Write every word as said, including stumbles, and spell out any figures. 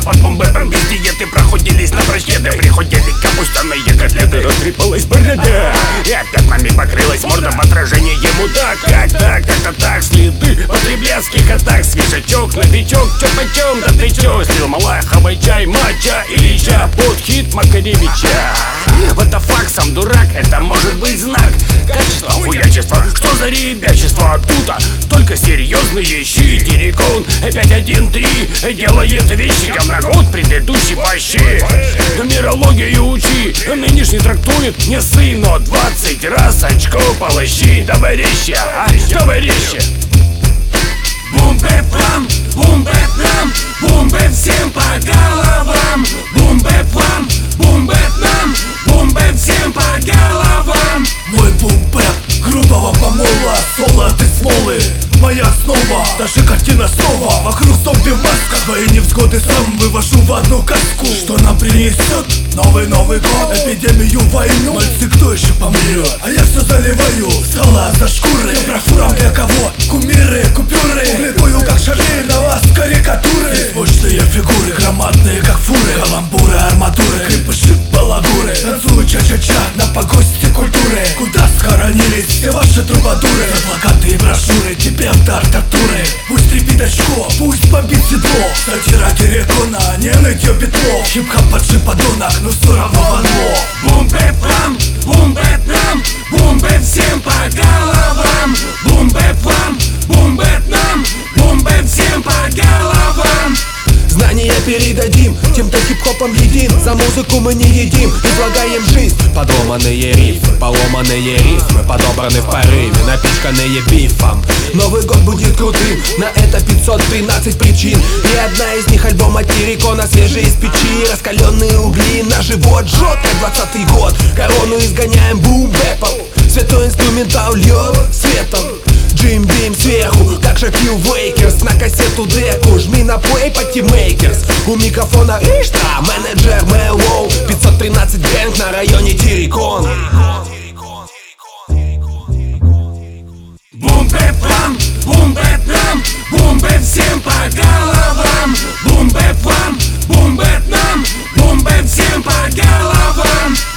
под бомбером без диеты проходились на прощеды. Приходили капустяные котлеты, растрепалась борода, и пятнами покрылась морда в отражении ему. Так, как так, это так, следы потребляцких атак. Свежачок, новичок, чё почем, да ты чё? Слил малаховый чай, мача или ча под хит Макаревича. Это факт, сам дурак, это может быть знак. Качество, хуячество, что за ребячество? Оттуда только серьезные щи. Терекон пять один три делает вещи, как на год предыдущий вообще. Нумерологию учи, нынешний трактует не сын, но двадцать раз очко полощи. Товарищи, а, товарищи. Бум-бэп-вам, бум-бэп-нам, бум-бэп всем по головам. Бум-бэп-вам, бум-бэп-нам, бум-бэп всем по головам. Мой бум-бэп грубого помола, соло ты смолы, моя основа, даже картина снова. Вокруг зомби в масках, свои невзгоды сам вывожу в одну каску. Что нам принесет новый-новый год? Эпидемию, войну, мальцы, кто еще помрет? А я все заливаю, стола за шкуры. Профуром для кого? Кумиры, купюры. Публикую как шары, на вас карикатуры. Здесь мощные фигуры, громадные как фуры. Каламбуры, арматуры, крепыши, балагуры. Танцую ча-ча-ча на погосте культуры. Куда схоронились все ваши трубадуры? За плакаты и брошюры, тебе в дар тортуры. Пусть трепит очко, пусть бомбит седло. Сатира Терекона, не нытье петло. Хип-хоп поджи подонок, но все равно ванло. Бум-бэп-вам, бум-бэп-нам, бум-бэп всем по головам. Бум-бэп-вам, бум-бэп-нам, бум-бэп всем по головам. Знания передадим тем, кто хип-хопом едим. За музыку мы не едим, излагаем жизнь. Подломанные рифы, поломанные рифмы, подобраны в порыве, напичканные бифом. Новый год будет крутым, на это пятьсот тринадцать причин. И одна из них альбом от Терекона, свежий из печи. Раскаленные угли на живот жжет, как двадцатый год. Корону изгоняем бум-бэпом, святой инструментал льет светом. Джим Бим сверху, как же Кью Вейкерс. На кассету деку, жми на плей по Тимейкерс. У микрофона Ишта, менеджер Мэллоу. Пятьсот тринадцать гэнг на районе Терекон. Бум-бэп-вам, бум-бэп-нам, бум-бэп всем по головам. Бум-бэп-вам, бум-бэп-нам, бум-бэп всем по головам.